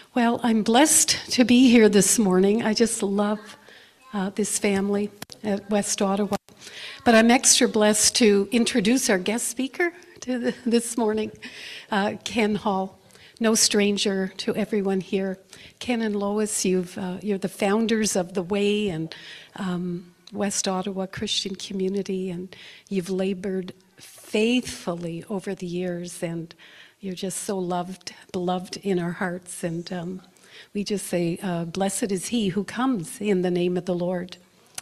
Well, I'm blessed to be here this morning. I just love this family at West Ottawa. But I'm extra blessed to introduce our guest speaker this morning, Ken Hall. No stranger to everyone here. Ken and Lois, you're the founders of The Way and West Ottawa Christian Community, and you've labored faithfully over the years, and you're just so beloved in our hearts. And we just say, blessed is he who comes in the name of the Lord.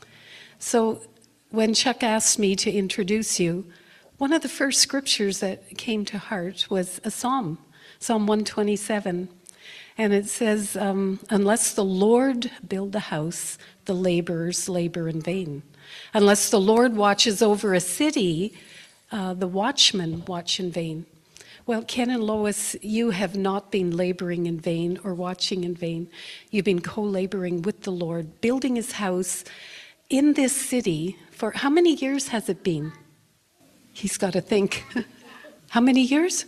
So when Chuck asked me to introduce you, one of the first scriptures that came to heart was a psalm, Psalm 127. And it says, unless the Lord build the house, the laborers labor in vain. Unless the Lord watches over a city, the watchmen watch in vain. Well, Ken and Lois, you have not been laboring in vain or watching in vain. You've been co-laboring with the Lord, building his house in this city for how many years has it been? He's got to think. How many years?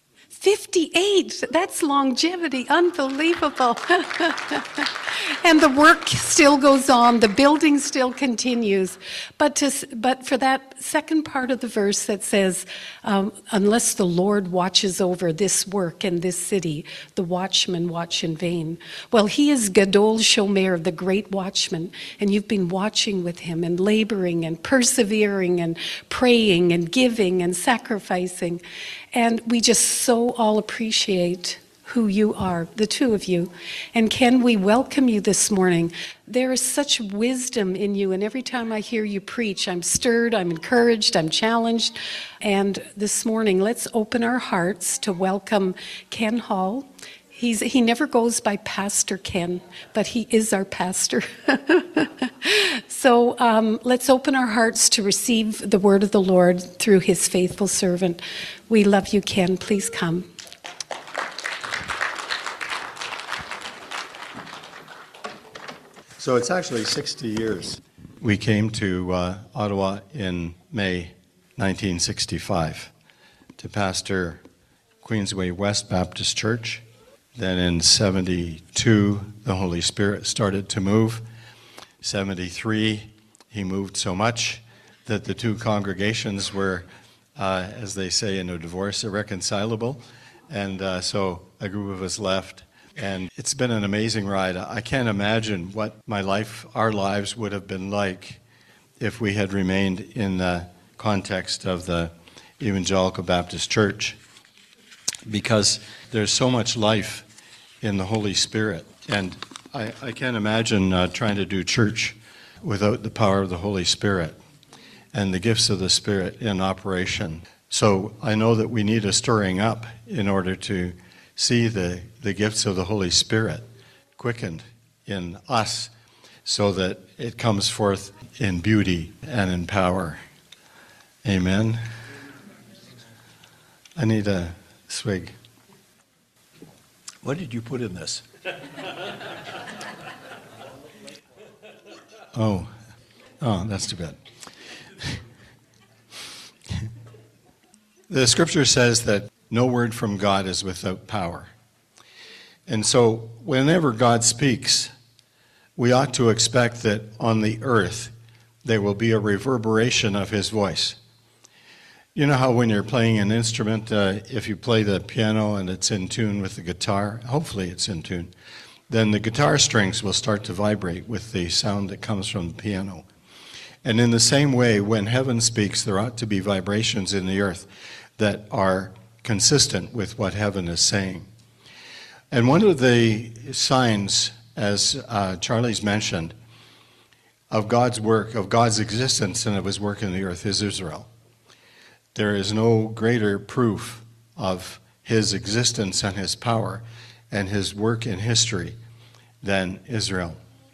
58. That's longevity. Unbelievable. And the work still goes on. The building still continues. But for that second part of the verse that says, unless the Lord watches over this work in this city, the watchmen watch in vain. Well, he is Gadol Shomer, the great watchman, and you've been watching with him and laboring and persevering and praying and giving and sacrificing. And we just so all appreciate who you are, the two of you. And Ken, we welcome you this morning. There is such wisdom in you, and every time I hear you preach, I'm stirred, I'm encouraged, I'm challenged. And this morning, let's open our hearts to welcome Ken Hall. He never goes by Pastor Ken, but he is our pastor. So let's open our hearts to receive the word of the Lord through his faithful servant. We love you, Ken. Please come. So it's actually 60 years. We came to Ottawa in May 1965 to pastor Queensway West Baptist Church. Then in 72, the Holy Spirit started to move. 73, he moved so much that the two congregations were, as they say in a divorce, irreconcilable. And so a group of us left. And it's been an amazing ride. I can't imagine what our lives would have been like if we had remained in the context of the Evangelical Baptist Church, because there's so much life in the Holy Spirit. And I can't imagine trying to do church without the power of the Holy Spirit and the gifts of the Spirit in operation. So I know that we need a stirring up in order to see the gifts of the Holy Spirit quickened in us so that it comes forth in beauty and in power. Amen. I need a swig. What did you put in this? Oh, that's too bad. The scripture says that no word from God is without power. And so whenever God speaks, we ought to expect that on the earth there will be a reverberation of his voice. You know how when you're playing an instrument, if you play the piano and it's in tune with the guitar, hopefully it's in tune, then the guitar strings will start to vibrate with the sound that comes from the piano. And in the same way, when heaven speaks, there ought to be vibrations in the earth that are consistent with what heaven is saying. And one of the signs, as Charlie's mentioned, of God's work, of God's existence and of his work in the earth is Israel. There is no greater proof of his existence and his power and his work in history than Israel.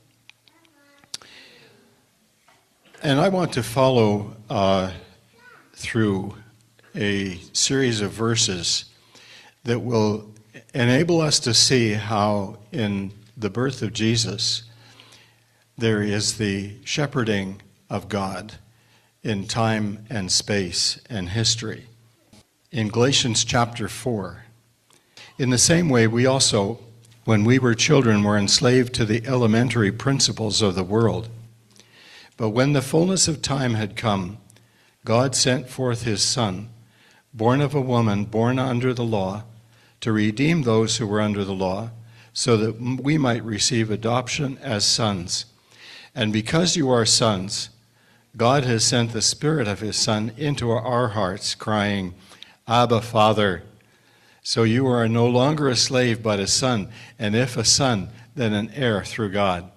And I want to follow through a series of verses that will enable us to see how in the birth of Jesus there is the shepherding of God in time and space and history. In Galatians chapter 4, in the same way we also when we were children, were enslaved to the elementary principles of the world. But when the fullness of time had come, God sent forth his Son, born of a woman, born under the law, to redeem those who were under the law, so that we might receive adoption as sons. And because you are sons, God has sent the Spirit of his Son into our hearts, crying, Abba, Father. So you are no longer a slave, but a son, and if a son, then an heir through God.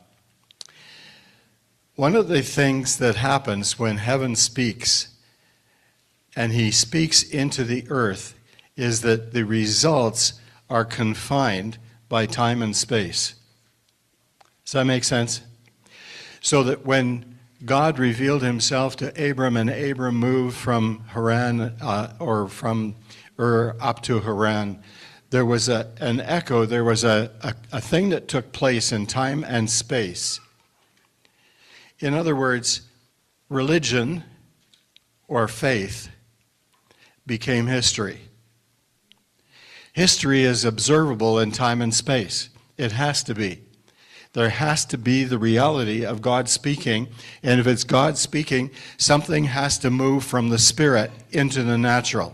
One of the things that happens when heaven speaks, and he speaks into the earth, is that the results are confined by time and space. Does that make sense? So that when God revealed himself to Abram, and Abram moved from Haran, or from Ur up to Haran, there was an echo, there was a thing that took place in time and space. In other words, religion or faith became history. History is observable in time and space. It has to be. There has to be the reality of God speaking, and if it's God speaking, something has to move from the spirit into the natural.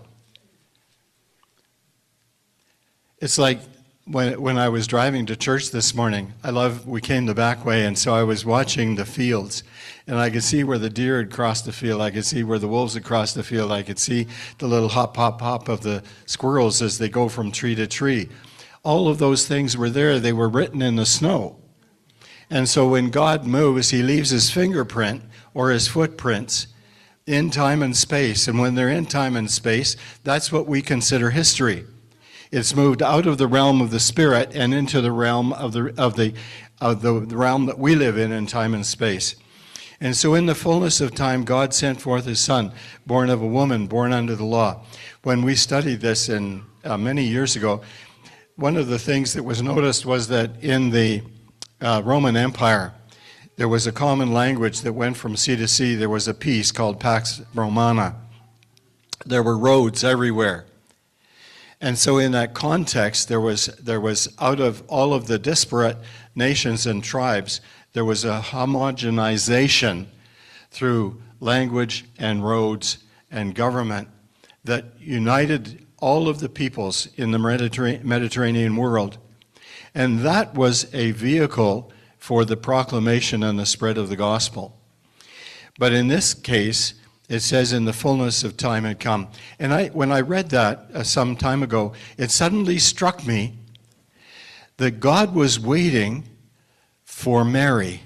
It's like when I was driving to church this morning, we came the back way, and so I was watching the fields, and I could see where the deer had crossed the field, I could see where the wolves had crossed the field, I could see the little hop, hop, hop of the squirrels as they go from tree to tree. All of those things were there. They were written in the snow. And so when God moves, he leaves his fingerprint or his footprints in time and space. And when they're in time and space, that's what we consider history. It's moved out of the realm of the spirit and into the realm of the realm that we live in time and space. And so in the fullness of time, God sent forth his Son, born of a woman, born under the law. When we studied this many years ago, one of the things that was noticed was that in the Roman Empire, there was a common language that went from sea to sea. There was a peace called Pax Romana. There were roads everywhere. And so in that context, there was out of all of the disparate nations and tribes, there was a homogenization through language and roads and government that united all of the peoples in the Mediterranean world. And that was a vehicle for the proclamation and the spread of the gospel. But in this case, it says in the fullness of time had come. And when I read that some time ago, it suddenly struck me that God was waiting for Mary.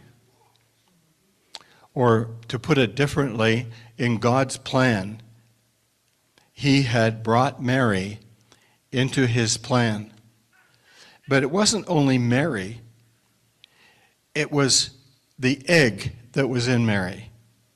Or to put it differently, in God's plan, he had brought Mary into his plan. But it wasn't only Mary, it was the egg that was in Mary.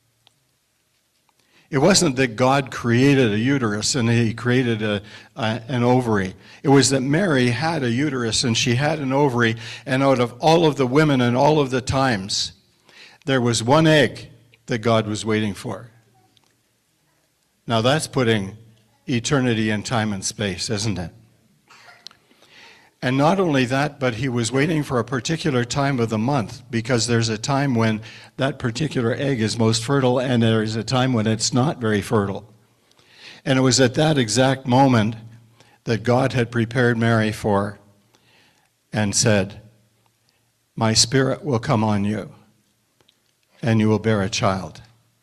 It wasn't that God created a uterus and he created an ovary. It was that Mary had a uterus and she had an ovary, and out of all of the women and all of the times, there was one egg that God was waiting for. Now that's putting eternity in time and space, isn't it? And not only that, but he was waiting for a particular time of the month, because there's a time when that particular egg is most fertile and there is a time when it's not very fertile. And it was at that exact moment that God had prepared Mary for and said, "My Spirit will come on you and you will bear a child."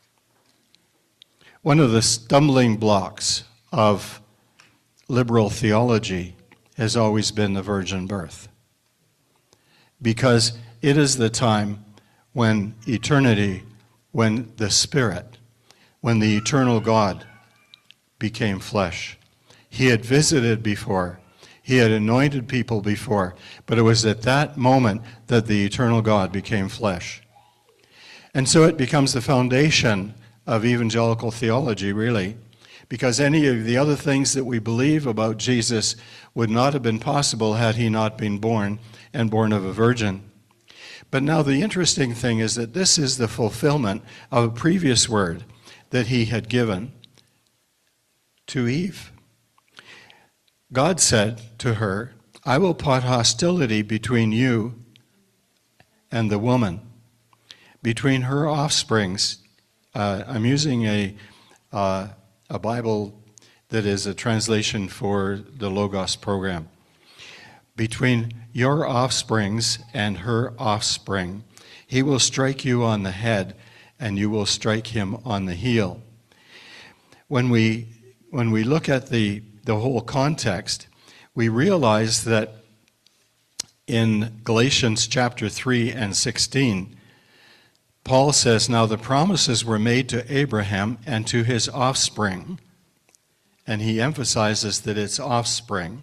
One of the stumbling blocks of liberal theology has always been the virgin birth, because it is the time when eternity, when the Spirit, when the eternal God became flesh. He had visited before, he had anointed people before, but it was at that moment that the eternal God became flesh. And so it becomes the foundation of evangelical theology, really, because any of the other things that we believe about Jesus would not have been possible had he not been born, and born of a virgin. But now the interesting thing is that this is the fulfillment of a previous word that he had given to Eve. God said to her, I will put hostility between you and the woman, between her offsprings. I'm using a Bible that is a translation for the Logos program. Between your offsprings and her offspring, he will strike you on the head, and you will strike him on the heel. When we look at the whole context, we realize that in Galatians chapter 3 and 16, Paul says, now the promises were made to Abraham and to his offspring, and he emphasizes that it's offspring.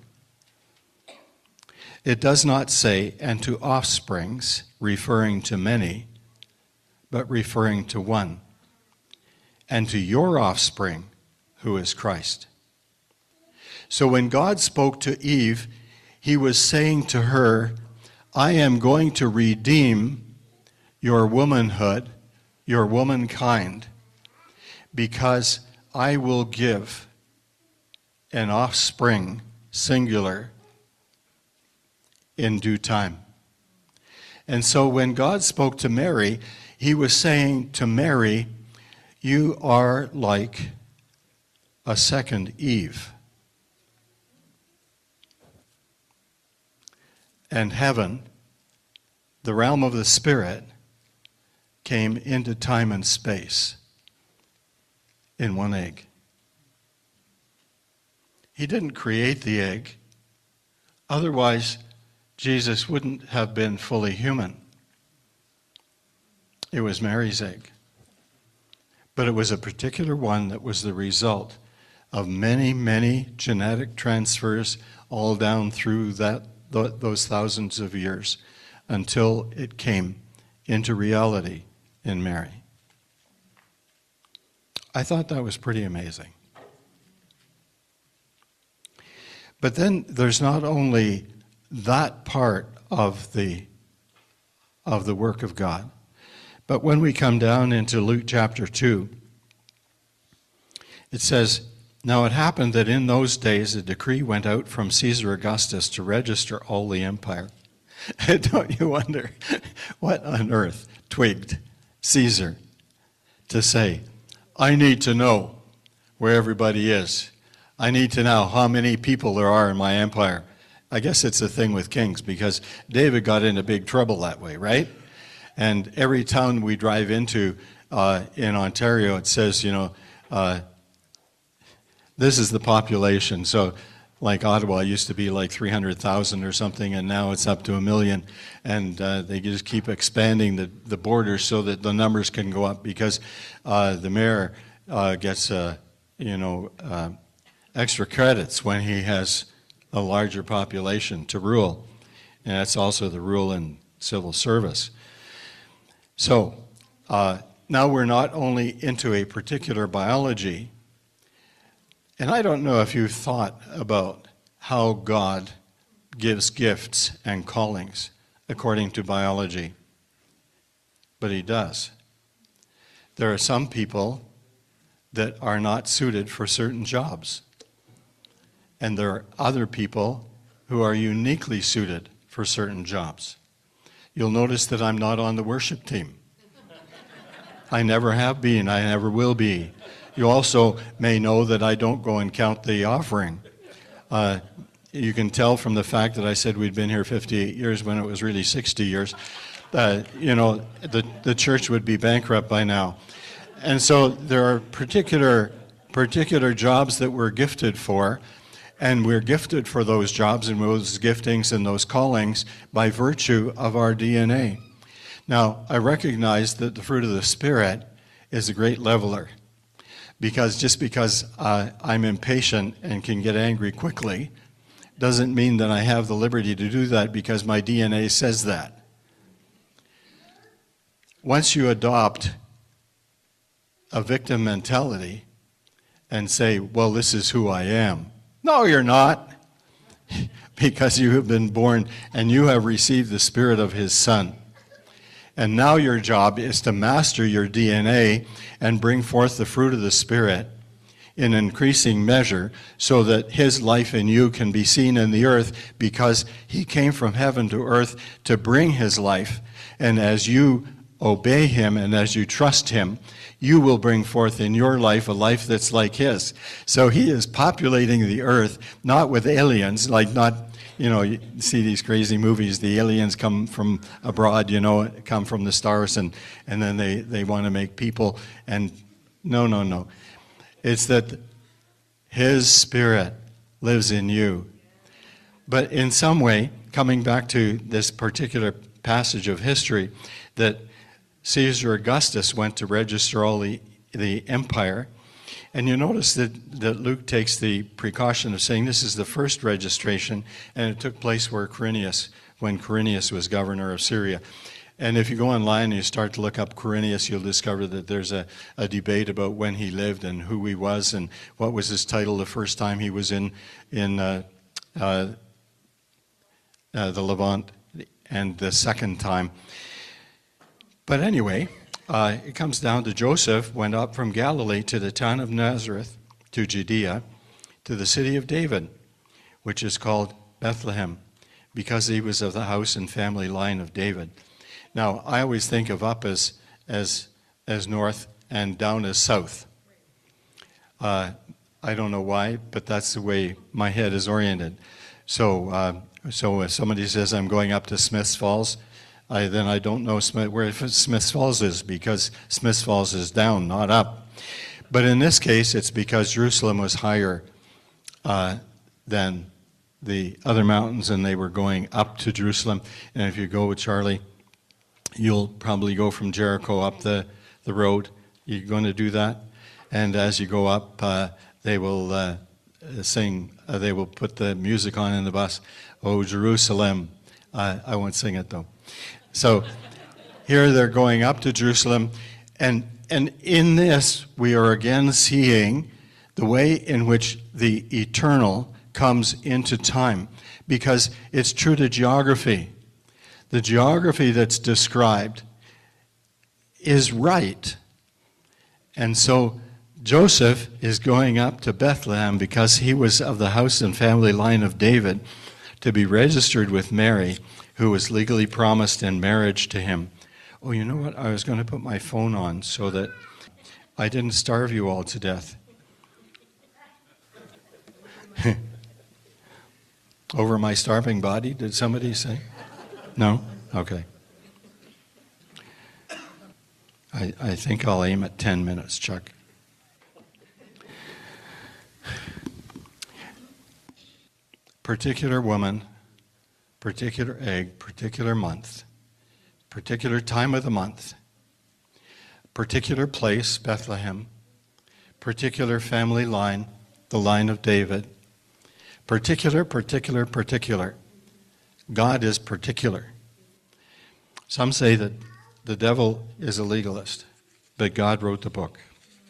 It does not say, and to offsprings, referring to many, but referring to one, and to your offspring, who is Christ. So when God spoke to Eve, he was saying to her, I am going to redeem your womanhood, your womankind, because I will give an offspring, singular, in due time. And so when God spoke to Mary, he was saying to Mary, you are like a second Eve. And heaven, the realm of the Spirit, came into time and space in one egg. He didn't create the egg. Otherwise, Jesus wouldn't have been fully human. It was Mary's egg. But it was a particular one that was the result of many, many genetic transfers all down through those thousands of years until it came into reality in Mary. I thought that was pretty amazing. But then there's not only that part of the work of God, but when we come down into Luke chapter 2, it says, now it happened that in those days a decree went out from Caesar Augustus to register all the empire. Don't you wonder what on earth twigged Caesar to say, I need to know where everybody is. I need to know how many people there are in my empire. I guess it's a thing with kings, because David got into big trouble that way, right? And every town we drive into in Ontario, it says, this is the population. So like Ottawa used to be like 300,000 or something, and now it's up to 1 million. And they just keep expanding the borders so that the numbers can go up, because the mayor gets extra credits when he has a larger population to rule. And that's also the rule in civil service. So now we're not only into a particular biology, and I don't know if you've thought about how God gives gifts and callings according to biology, but he does. There are some people that are not suited for certain jobs, and there are other people who are uniquely suited for certain jobs. You'll notice that I'm not on the worship team. I never have been, I never will be. You also may know that I don't go and count the offering. You can tell from the fact that I said we'd been here 58 years when it was really 60 years. The church would be bankrupt by now. And so there are particular jobs that we're gifted for, and we're gifted for those jobs and those giftings and those callings by virtue of our DNA. Now, I recognize that the fruit of the Spirit is a great leveler. Just because I'm impatient and can get angry quickly doesn't mean that I have the liberty to do that because my DNA says that. Once you adopt a victim mentality and say, well, this is who I am. No, you're not. Because you have been born and you have received the Spirit of His Son. And now your job is to master your DNA and bring forth the fruit of the Spirit in increasing measure so that his life in you can be seen in the earth, because he came from heaven to earth to bring his life. And as you obey him and as you trust him, you will bring forth in your life a life that's like his. So he is populating the earth, not with aliens, like not, you see these crazy movies, the aliens come from abroad, come from the stars, and then they want to make people, and no. It's that his Spirit lives in you. But in some way, coming back to this particular passage of history, that Caesar Augustus went to register all the empire. And you notice that Luke takes the precaution of saying this is the first registration, and it took place when Quirinius was governor of Syria. And if you go online and you start to look up Quirinius, you'll discover that there's a debate about when he lived and who he was and what was his title the first time he was in the Levant, and the second time. But anyway, it comes down to Joseph went up from Galilee to the town of Nazareth, to Judea, to the city of David, which is called Bethlehem, because he was of the house and family line of David. Now, I always think of up as north and down as south. I don't know why, but that's the way my head is oriented. So if somebody says I'm going up to Smiths Falls, then I don't know where Smiths Falls is, because Smiths Falls is down, not up. But in this case, it's because Jerusalem was higher than the other mountains, and they were going up to Jerusalem. And if you go with Charlie, you'll probably go from Jericho up the road. You're going to do that. And as you go up, they will sing, they will put the music on in the bus. Oh, Jerusalem. I won't sing it, though. So here they're going up to Jerusalem, and in this we are again seeing the way in which the eternal comes into time, because it's true to geography. The geography that's described is right. And so Joseph is going up to Bethlehem because he was of the house and family line of David, to be registered with Mary, who was legally promised in marriage to him. Oh, you know what? I was going to put my phone on so that I didn't starve you all to death. Over my starving body, did somebody say? No? Okay. I think I'll aim at 10 minutes, Chuck. Particular woman, particular egg, particular month, particular time of the month, particular place, Bethlehem, particular family line, the line of David, particular. God is particular. Some say that the devil is a legalist, but God wrote the book.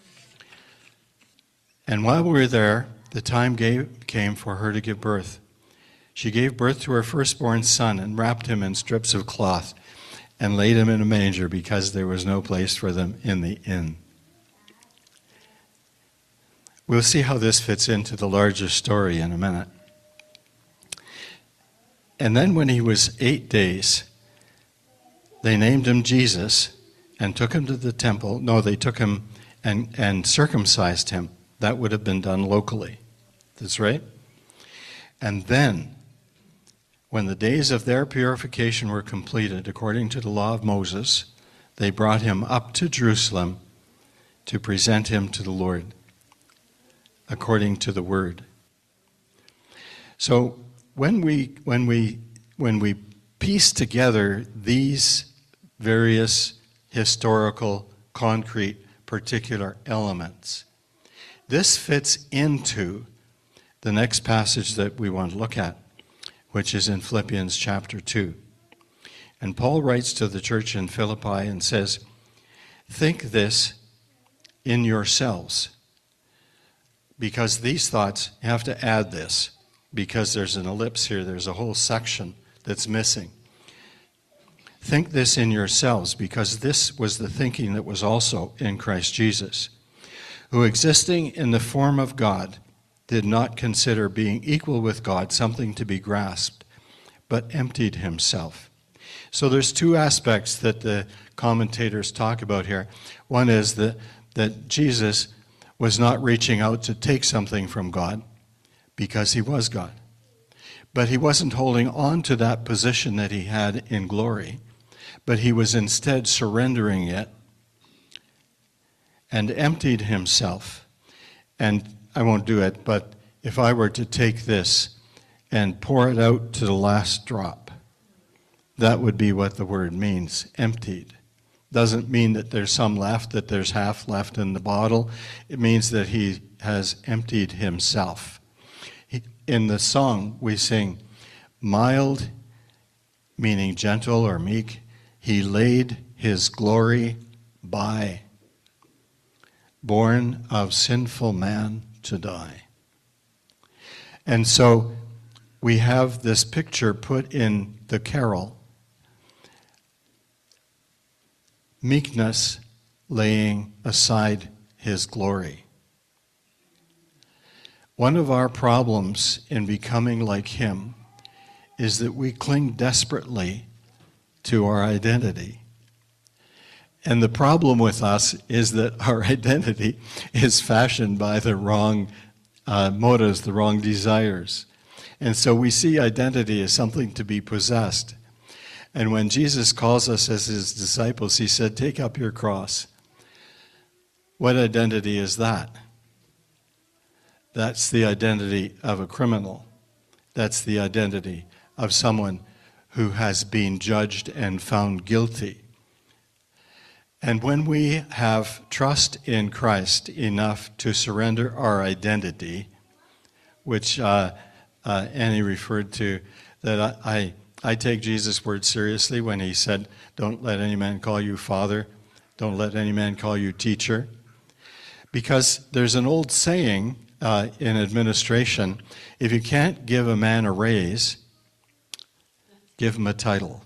And while we were there, the time came for her to give birth. She gave birth to her firstborn son and wrapped him in strips of cloth and laid him in a manger, because there was no place for them in the inn. We'll see how this fits into the larger story in a minute. And then when he was 8 days, they named him Jesus and took him to the temple. No, they took him and circumcised him. That would have been done locally. That's right. And then, when the days of their purification were completed, according to the law of Moses, they brought him up to Jerusalem to present him to the Lord, according to the word. So when we piece together these various historical, concrete, particular elements, this fits into the next passage that we want to look at, which is in Philippians chapter 2. And Paul writes to the church in Philippi and says, "Think this in yourselves," because these thoughts have to add this, because there's an ellipse here, there's a whole section that's missing. Think this in yourselves, because this was the thinking that was also in Christ Jesus, who existing in the form of God did not consider being equal with God something to be grasped, but emptied himself. So there's two aspects that the commentators talk about here. One is that Jesus was not reaching out to take something from God because he was God. But he wasn't holding on to that position that he had in glory, but he was instead surrendering it and emptied himself. And I won't do it, but if I were to take this and pour it out to the last drop, that would be what the word means, emptied. Doesn't mean that there's some left, that there's half left in the bottle. It means that he has emptied himself. In the song we sing, mild, meaning gentle or meek, he laid his glory by, born of sinful man to die. And so we have this picture put in the carol, meekness laying aside his glory. One of our problems in becoming like him is that we cling desperately to our identity. And the problem with us is that our identity is fashioned by the wrong motives, the wrong desires. And so we see identity as something to be possessed. And when Jesus calls us as his disciples, he said, take up your cross. What identity is that? That's the identity of a criminal. That's the identity of someone who has been judged and found guilty. And when we have trust in Christ enough to surrender our identity, which Annie referred to, that I take Jesus' word seriously when he said, don't let any man call you father, don't let any man call you teacher. Because there's an old saying in administration, if you can't give a man a raise, give him a title.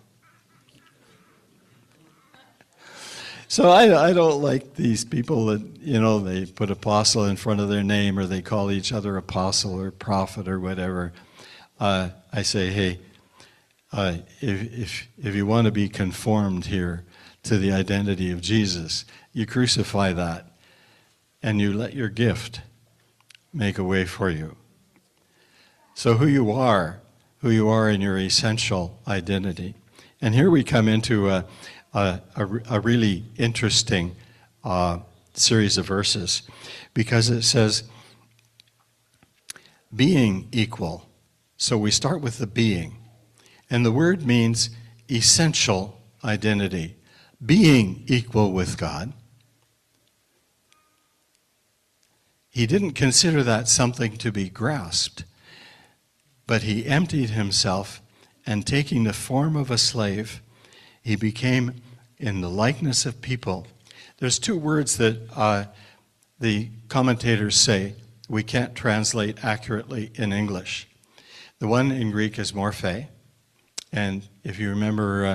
So I don't like these people that, they put apostle in front of their name or they call each other apostle or prophet or whatever. I say, hey, if you want to be conformed here to the identity of Jesus, you crucify that and you let your gift make a way for you. So who you are in your essential identity. And here we come into a really interesting series of verses, because it says being equal. So we start with the being. And the word means essential identity. Being equal with God. He didn't consider that something to be grasped, but he emptied himself, and taking the form of a slave, he became in the likeness of people. There's two words that the commentators say we can't translate accurately in English. The one in Greek is morphe, and if you remember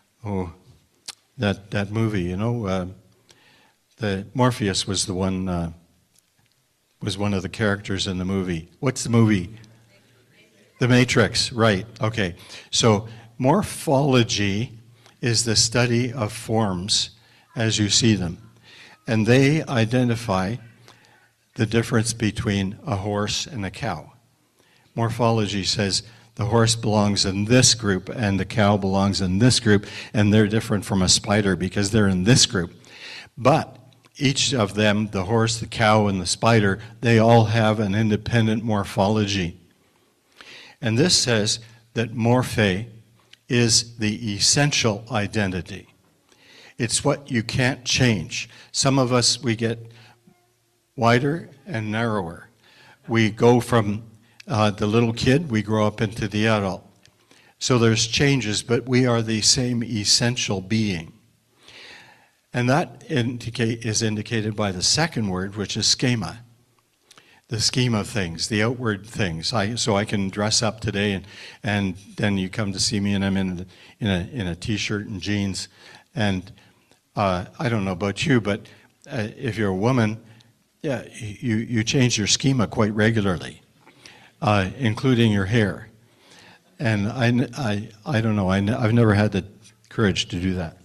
that movie, the Morpheus was the one was one of the characters in the movie. What's the movie? The Matrix, right. Okay. So morphology is the study of forms as you see them. And they identify the difference between a horse and a cow. Morphology says the horse belongs in this group and the cow belongs in this group, and they're different from a spider because they're in this group. But each of them, the horse, the cow, and the spider, they all have an independent morphology. And this says that morphe is the essential identity. It's what you can't change. Some of us, we get wider and narrower. We go from the little kid, we grow up into the adult. So there's changes, but we are the same essential being. And that is indicated by the second word, which is schema. The scheme of things, the outward things. So I can dress up today, and then you come to see me, and I'm in a t-shirt and jeans. And I don't know about you, but if you're a woman, Yeah, you change your schema quite regularly, including your hair. And I don't know, I've never had the courage to do that.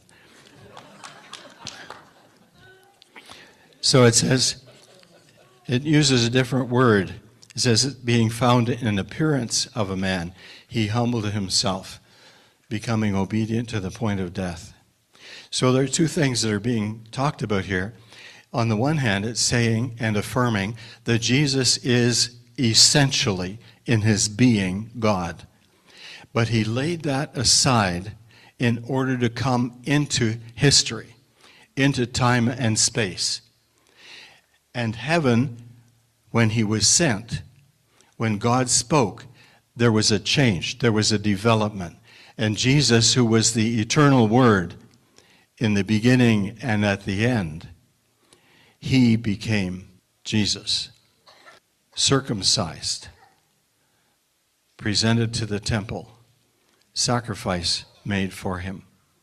So it says, it uses a different word. It says, being found in appearance of a man, he humbled himself, becoming obedient to the point of death. So there are two things that are being talked about here. On the one hand, it's saying and affirming that Jesus is essentially, in his being, God. But he laid that aside in order to come into history, into time and space. And heaven, when he was sent, when God spoke, there was a change, there was a development. And Jesus, who was the eternal Word in the beginning and at the end, he became Jesus, circumcised, presented to the temple, sacrifice made for him.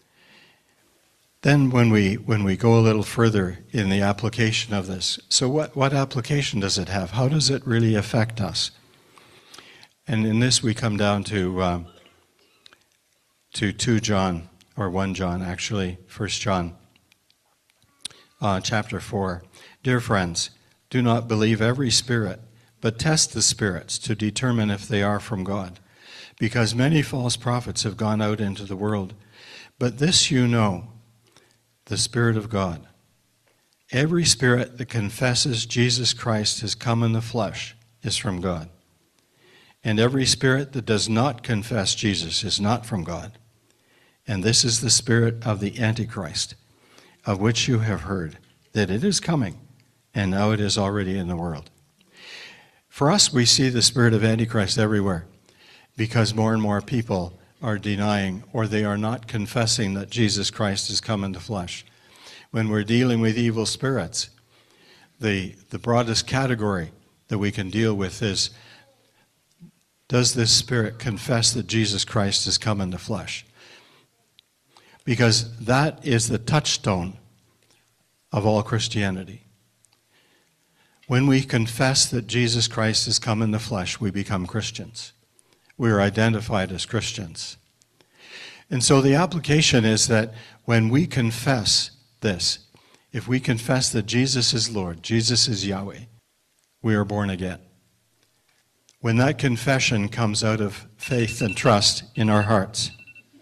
Then when we go a little further in the application of this, so what application does it have? How does it really affect us? And in this we come down to 2 John, or 1 John actually, 1 John chapter 4. Dear friends, do not believe every spirit, but test the spirits to determine if they are from God, because many false prophets have gone out into the world. But this you know, the Spirit of God. Every spirit that confesses Jesus Christ has come in the flesh is from God. And every spirit that does not confess Jesus is not from God. And this is the spirit of the Antichrist, of which you have heard, that it is coming, and now it is already in the world. For us, we see the spirit of Antichrist everywhere, because more and more people are denying, or they are not confessing that Jesus Christ has come in the flesh. When we're dealing with evil spirits, the broadest category that we can deal with is, does this spirit confess that Jesus Christ has come in the flesh? Because that is the touchstone of all Christianity. When we confess that Jesus Christ has come in the flesh, we become Christians. We are identified as Christians. And so the application is that when we confess this, if we confess that Jesus is Lord, Jesus is Yahweh, we are born again. When that confession comes out of faith and trust in our hearts,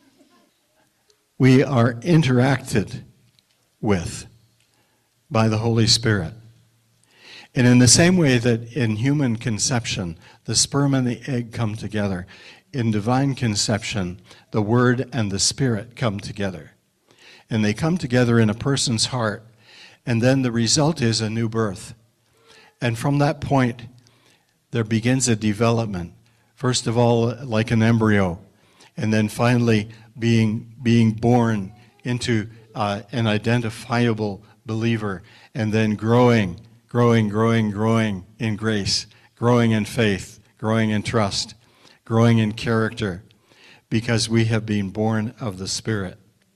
we are interacted with by the Holy Spirit. And in the same way that in human conception, the sperm and the egg come together, in divine conception, the Word and the Spirit come together. And they come together in a person's heart, and then the result is a new birth. And from that point, there begins a development. First of all, like an embryo, and then finally being born into an identifiable believer, and then growing in grace, growing in faith, growing in trust, growing in character, because we have been born of the Spirit.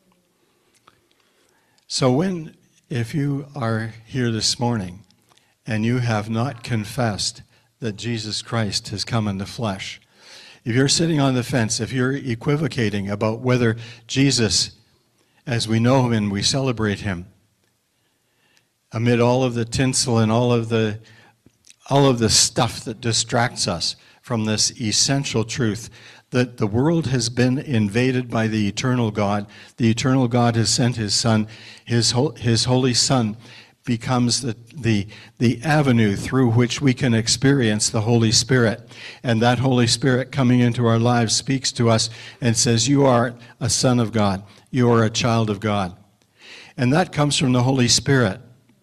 So if you are here this morning and you have not confessed that Jesus Christ has come in the flesh, if you're sitting on the fence, if you're equivocating about whether Jesus, as we know him and we celebrate him, amid all of the tinsel and all of the stuff that distracts us from this essential truth that the world has been invaded by the eternal God. The eternal God has sent his Son. His Holy Son becomes the avenue through which we can experience the Holy Spirit. And that Holy Spirit coming into our lives speaks to us and says, you are a son of God. You are a child of God. And that comes from the Holy Spirit.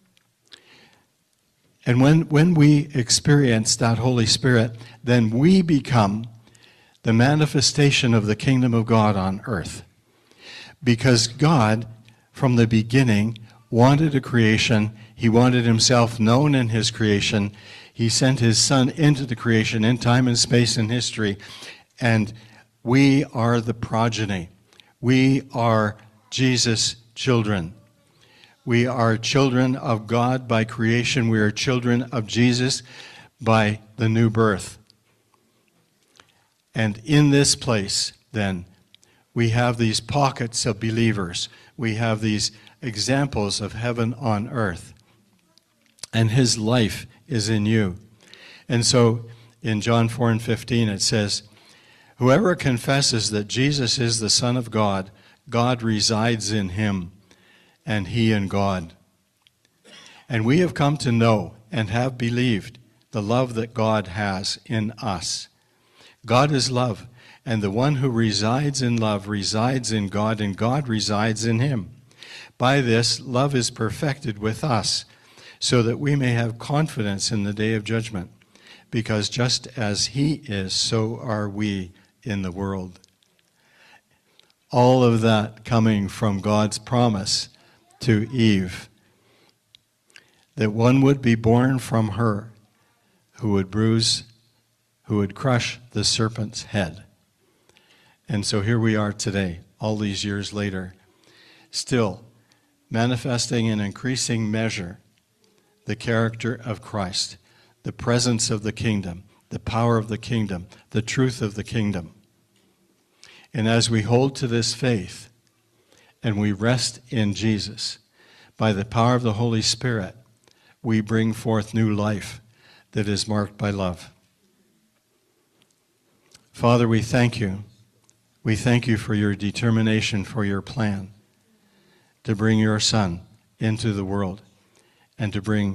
And when we experience that Holy Spirit, then we become the manifestation of the kingdom of God on earth. Because God, from the beginning, wanted a creation. He wanted himself known in his creation. He sent his Son into the creation in time and space and history. And we are the progeny. We are Jesus' children. We are children of God by creation. We are children of Jesus by the new birth. And in this place, then, we have these pockets of believers. We have these examples of heaven on earth. And his life is in you. And so in John 4:15 it says, whoever confesses that Jesus is the Son of God, God resides in him, and he in God. And we have come to know and have believed the love that God has in us. God is love, and the one who resides in love resides in God, and God resides in him. By this, love is perfected with us, so that we may have confidence in the day of judgment, because just as he is, so are we in the world. All of that coming from God's promise to Eve, that one would be born from her who would crush the serpent's head. And so here we are today, all these years later, still manifesting in increasing measure the character of Christ, the presence of the kingdom, the power of the kingdom, the truth of the kingdom. And as we hold to this faith and we rest in Jesus, by the power of the Holy Spirit, we bring forth new life that is marked by love. Father, we thank you. We thank you for your determination, for your plan to bring your Son into the world and to bring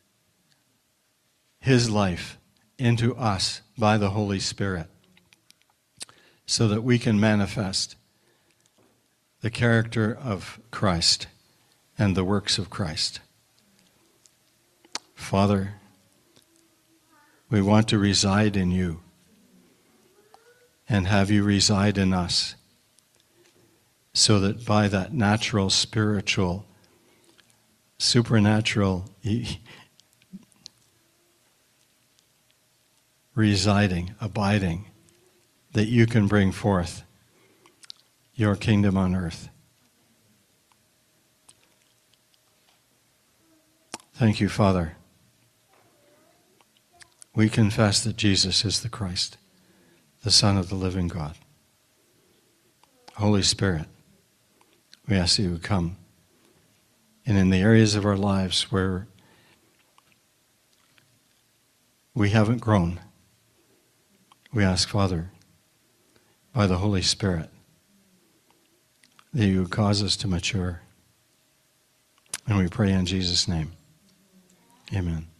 his life into us by the Holy Spirit, so that we can manifest the character of Christ and the works of Christ. Father, we want to reside in you and have you reside in us, so that by that natural, spiritual, supernatural residing, abiding, that you can bring forth your kingdom on earth. Thank you, Father. We confess that Jesus is the Christ, the Son of the living God. Holy Spirit, we ask that you would come. And in the areas of our lives where we haven't grown, we ask, Father, by the Holy Spirit, that you would cause us to mature. And we pray in Jesus' name. Amen.